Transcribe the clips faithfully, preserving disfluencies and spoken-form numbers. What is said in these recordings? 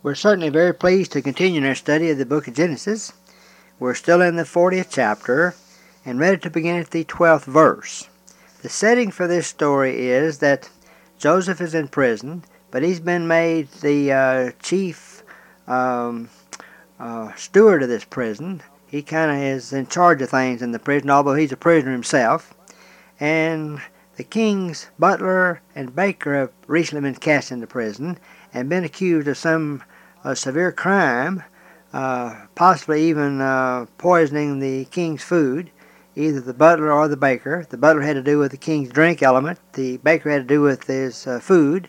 We're certainly very pleased to continue in our study of the book of Genesis. We're still in the fortieth chapter and ready to begin at the twelfth verse. The setting for this story is that Joseph is in prison, but he's been made the uh, chief um, uh, steward of this prison. He kind of is in charge of things in the prison, although he's a prisoner himself. And the king's butler and baker have recently been cast into prison and been accused of some uh, severe crime, uh, possibly even uh, poisoning the king's food, either the butler or the baker. The butler had to do with the king's drink element. The baker had to do with his uh, food.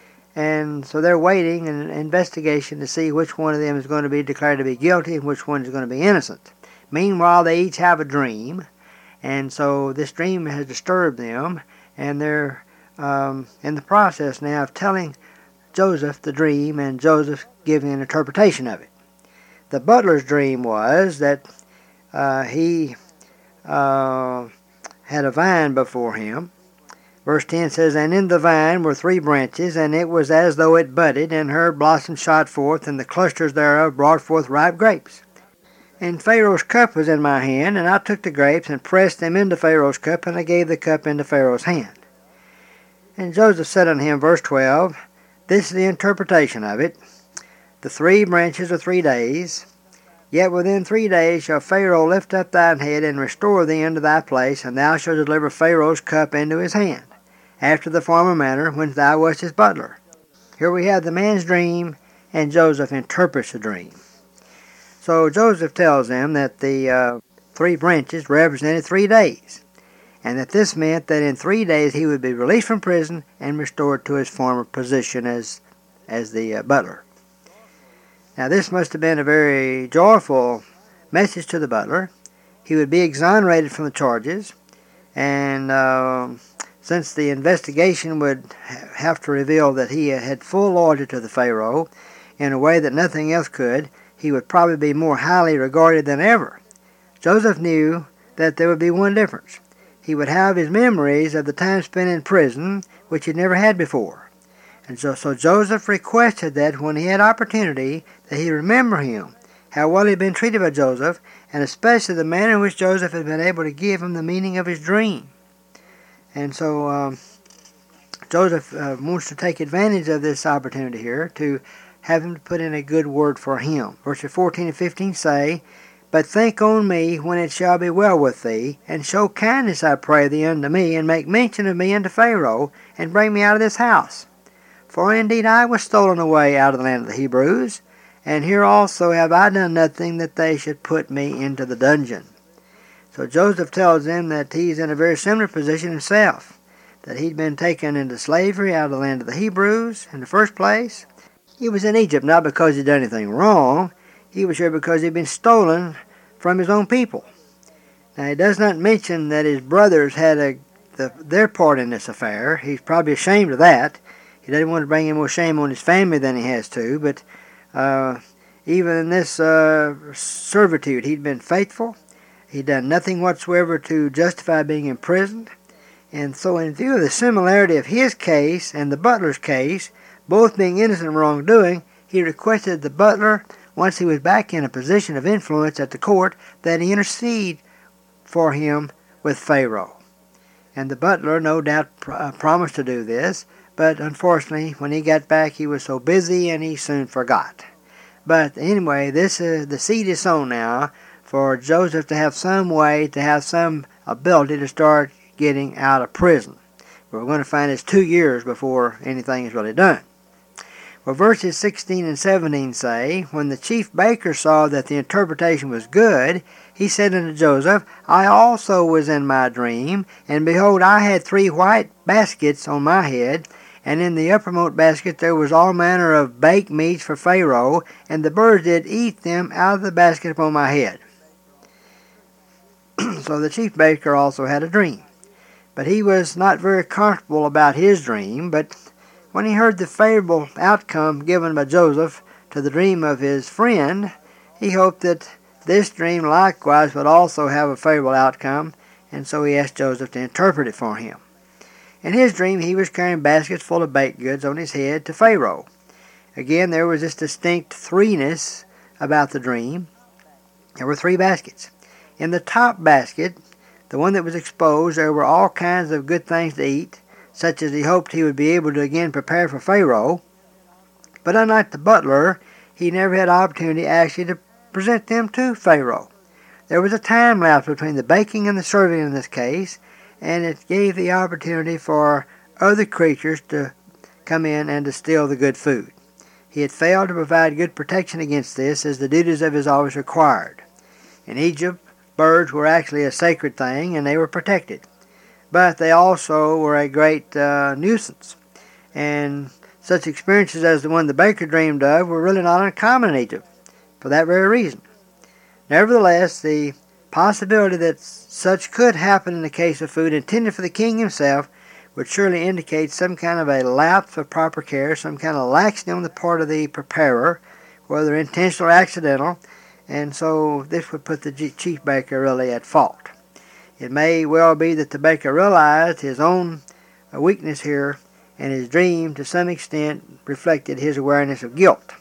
And so they're waiting in an investigation to see which one of them is going to be declared to be guilty and which one is going to be innocent. Meanwhile, they each have a dream, and so this dream has disturbed them, and they're um, in the process now of telling Joseph the dream and Joseph giving an interpretation of it. The butler's dream was that uh, he uh, had a vine before him. Verse ten says, "And in the vine were three branches, and it was as though it budded, and her blossoms shot forth, and the clusters thereof brought forth ripe grapes. And Pharaoh's cup was in my hand, and I took the grapes, and pressed them into Pharaoh's cup, and I gave the cup into Pharaoh's hand. And Joseph said unto him," verse twelve, "This is the interpretation of it. The three branches are three days. Yet within three days shall Pharaoh lift up thine head, and restore thee unto thy place, and thou shalt deliver Pharaoh's cup into his hand, after the former manner when thou wast his butler." Here we have the man's dream, and Joseph interprets the dream. So Joseph tells them that the uh, three branches represented three days, and that this meant that in three days he would be released from prison and restored to his former position as, as the uh, butler. Now this must have been a very joyful message to the butler. He would be exonerated from the charges, and uh, since the investigation would have to reveal that he had full loyalty to the Pharaoh in a way that nothing else could, he would probably be more highly regarded than ever. Joseph knew that there would be one difference. He would have his memories of the time spent in prison, which he never had before. And so, so Joseph requested that when he had opportunity, that he remember him, how well he had been treated by Joseph, and especially the manner in which Joseph had been able to give him the meaning of his dream. And so um, Joseph uh, wants to take advantage of this opportunity here to have him put in a good word for him. Verses fourteen and fifteen say, "But think on me when it shall be well with thee, and show kindness, I pray thee, unto me, and make mention of me unto Pharaoh, and bring me out of this house. For indeed I was stolen away out of the land of the Hebrews, and here also have I done nothing that they should put me into the dungeon." So Joseph tells them that he's in a very similar position himself, that he'd been taken into slavery out of the land of the Hebrews in the first place. He was in Egypt not because he'd done anything wrong. He was here because he'd been stolen from his own people. Now he does not mention that his brothers had a, the, their part in this affair. He's probably ashamed of that. He doesn't want to bring any more shame on his family than he has to, but uh, even in this uh, servitude, he'd been faithful. He'd done nothing whatsoever to justify being imprisoned. And so in view of the similarity of his case and the butler's case, both being innocent of wrongdoing, he requested the butler, once he was back in a position of influence at the court, that he intercede for him with Pharaoh. And the butler no doubt pr- uh, promised to do this, but unfortunately when he got back he was so busy and he soon forgot. But anyway, this uh, the seed is sown now for Joseph to have some way, to have some ability to start getting out of prison. We're going to find it's two years before anything is really done. Well, verses sixteen and seventeen say, "When the chief baker saw that the interpretation was good, he said unto Joseph, I also was in my dream, and behold, I had three white baskets on my head, and in the uppermost basket there was all manner of baked meats for Pharaoh, and the birds did eat them out of the basket upon my head." So the chief baker also had a dream. But he was not very comfortable about his dream, but when he heard the favorable outcome given by Joseph to the dream of his friend, he hoped that this dream likewise would also have a favorable outcome, and so he asked Joseph to interpret it for him. In his dream he was carrying baskets full of baked goods on his head to Pharaoh. Again, there was this distinct threeness about the dream. There were three baskets. In the top basket, the one that was exposed, there were all kinds of good things to eat, such as he hoped he would be able to again prepare for Pharaoh. But unlike the butler, he never had opportunity actually to present them to Pharaoh. There was a time lapse between the baking and the serving in this case, and it gave the opportunity for other creatures to come in and to steal the good food. He had failed to provide good protection against this, as the duties of his office required. In Egypt, birds were actually a sacred thing, and they were protected. But they also were a great uh, nuisance, and such experiences as the one the baker dreamed of were really not uncommon in Egypt, for that very reason. Nevertheless, the possibility that such could happen in the case of food intended for the king himself would surely indicate some kind of a lapse of proper care, some kind of laxity on the part of the preparer, whether intentional or accidental, and so this would put the chief baker really at fault. It may well be that the baker realized his own weakness here, and his dream to some extent reflected his awareness of guilt.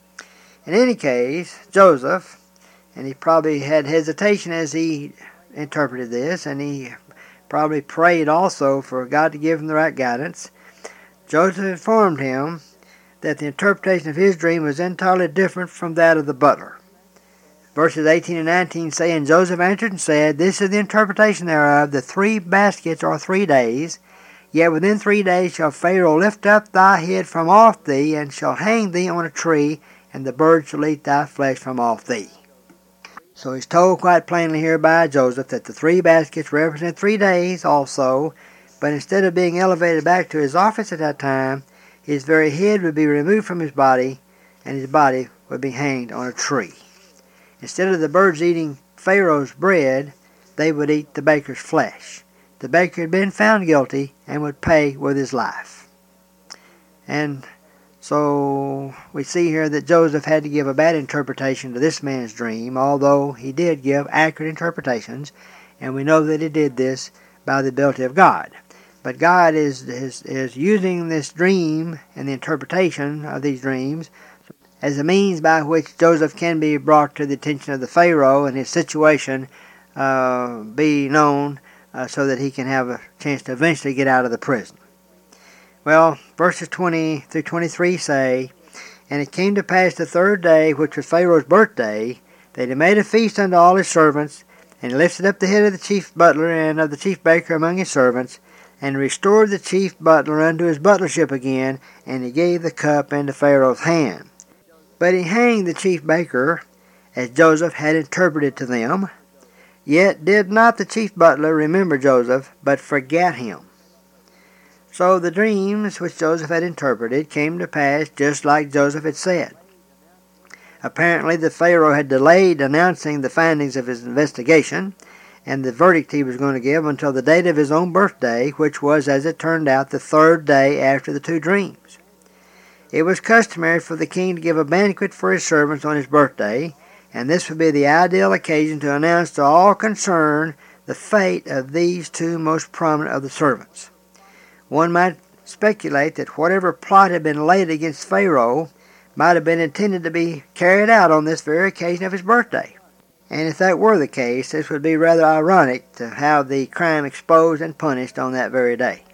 In any case, Joseph, and he probably had hesitation as he interpreted this, and he probably prayed also for God to give him the right guidance. Joseph informed him that the interpretation of his dream was entirely different from that of the butler. Verses eighteen and nineteen say, "And Joseph answered and said, This is the interpretation thereof, the three baskets are three days. Yet within three days shall Pharaoh lift up thy head from off thee, and shall hang thee on a tree, and the birds shall eat thy flesh from off thee." So he's told quite plainly here by Joseph that the three baskets represent three days also, but instead of being elevated back to his office at that time, his very head would be removed from his body, and his body would be hanged on a tree. Instead of the birds eating Pharaoh's bread, they would eat the baker's flesh. The baker had been found guilty and would pay with his life. And so we see here that Joseph had to give a bad interpretation to this man's dream, although he did give accurate interpretations, and we know that he did this by the ability of God. But God is, is, is using this dream and the interpretation of these dreams as a means by which Joseph can be brought to the attention of the Pharaoh and his situation uh, be known uh, so that he can have a chance to eventually get out of the prison. Well, verses twenty through twenty-three say, "And it came to pass the third day, which was Pharaoh's birthday, that he made a feast unto all his servants, and he lifted up the head of the chief butler and of the chief baker among his servants, and restored the chief butler unto his butlership again, and he gave the cup into Pharaoh's hand. But he hanged the chief baker, as Joseph had interpreted to them. Yet did not the chief butler remember Joseph, but forgat him." So the dreams which Joseph had interpreted came to pass just like Joseph had said. Apparently the Pharaoh had delayed announcing the findings of his investigation and the verdict he was going to give until the date of his own birthday, which was, as it turned out, the third day after the two dreams. It was customary for the king to give a banquet for his servants on his birthday, and this would be the ideal occasion to announce to all concerned the fate of these two most prominent of the servants. One might speculate that whatever plot had been laid against Pharaoh might have been intended to be carried out on this very occasion of his birthday. And if that were the case, this would be rather ironic to have the crime exposed and punished on that very day.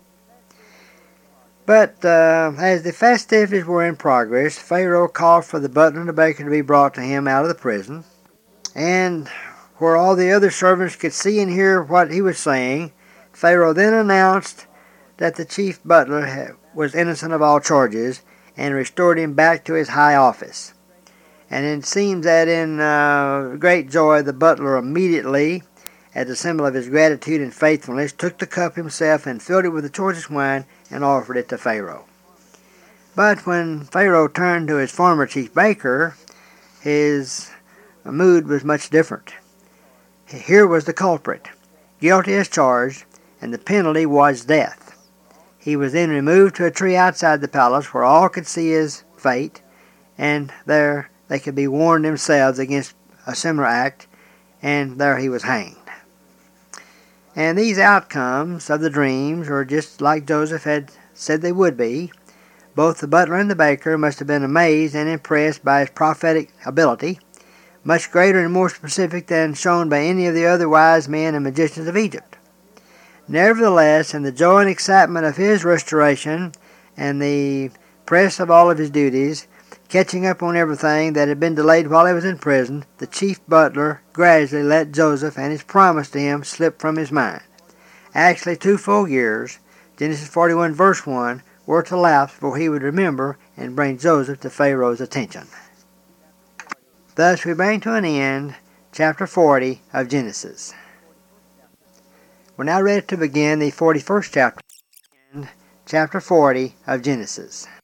But uh, as the festivities were in progress, Pharaoh called for the butler and the baker to be brought to him out of the prison. And where all the other servants could see and hear what he was saying, Pharaoh then announced that the chief butler was innocent of all charges and restored him back to his high office. And it seems that in uh, great joy the butler immediately, as a symbol of his gratitude and faithfulness, took the cup himself and filled it with the choicest wine and offered it to Pharaoh. But when Pharaoh turned to his former chief baker, his mood was much different. Here was the culprit, guilty as charged, and the penalty was death. He was then removed to a tree outside the palace where all could see his fate, and there they could be warned themselves against a similar act, and there he was hanged. And these outcomes of the dreams were just like Joseph had said they would be. Both the butler and the baker must have been amazed and impressed by his prophetic ability, much greater and more specific than shown by any of the other wise men and magicians of Egypt. Nevertheless, in the joy and excitement of his restoration and the press of all of his duties, catching up on everything that had been delayed while he was in prison, the chief butler gradually let Joseph and his promise to him slip from his mind. Actually, two full years, Genesis forty-one verse one, were to lapse before he would remember and bring Joseph to Pharaoh's attention. Thus we bring to an end chapter forty of Genesis. We're now ready to begin the forty-first chapter and chapter forty of Genesis.